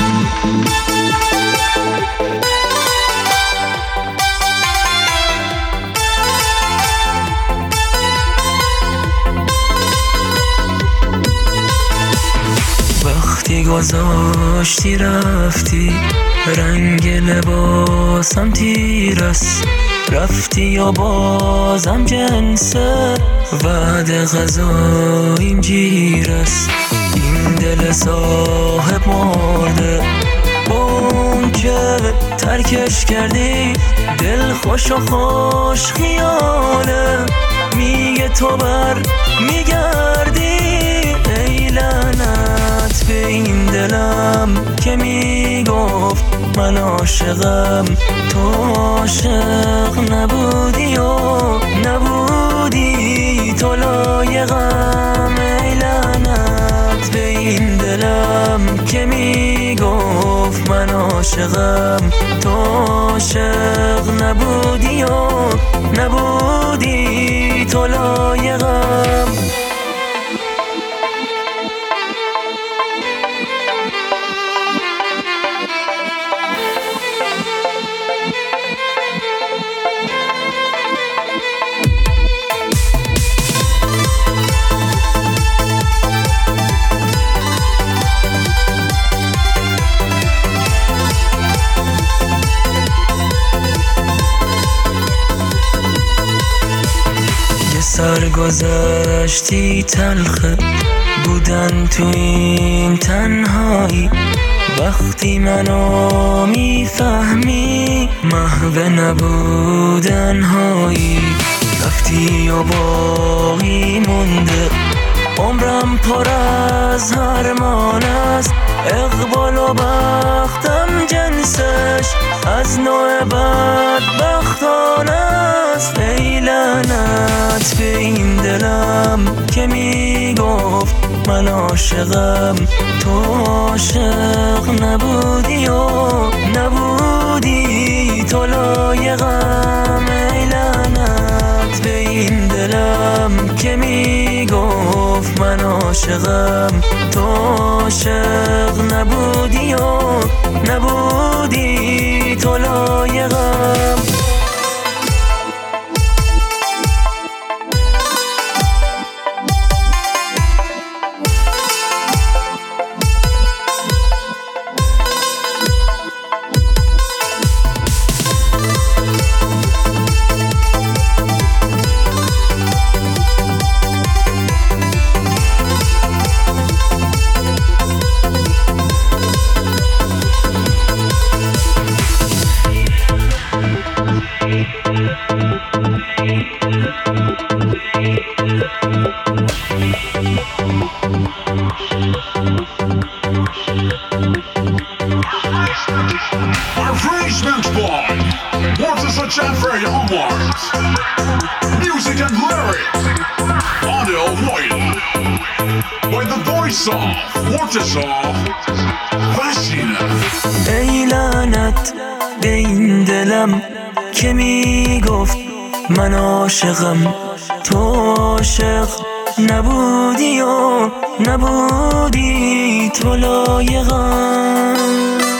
وقتی گذاشتی رفتی، رنگ لباسم تیر است، رفتی یا بازم جنسه، وعد غذاییم جیر است. این دل صاحب مرده، اون که ترکش کردی، دل خوش و خوش خیاله، میگه تو بر میگردی. ای لعنت به این دلم که میگفت من عاشقم، تو عاشق نبودی و نبودی تو لایقم. ای لعنت به این دلم که میگفت من عاشقم، تو عاشق نبودی و نبودی تو لایقم. سرگذشتی تلخه بودن تو این تنهایی، وقتی منو میفهمی محو نبودن هایی. رفتی و باقی مونده عمرم پر از هرمان است، اقبال و بختم جنسش از نوع بدبختان است. ای لعنت به این دلم که میگفت من عاشقم، تو عاشق نبودی و نبودی تو لایقم. ای لعنت به این دلم که میگفت من عاشقم، تو عاشق نبودی و نبودی تو لایقم. Arrangement by Mortis and Jeffrey Awards. Music and lyrics Audio White by the voice of Mortis Vashina. ای لعنت به این دلم که میگفت من عاشقم، تو عاشق نبودی و نبودی تو لایقم.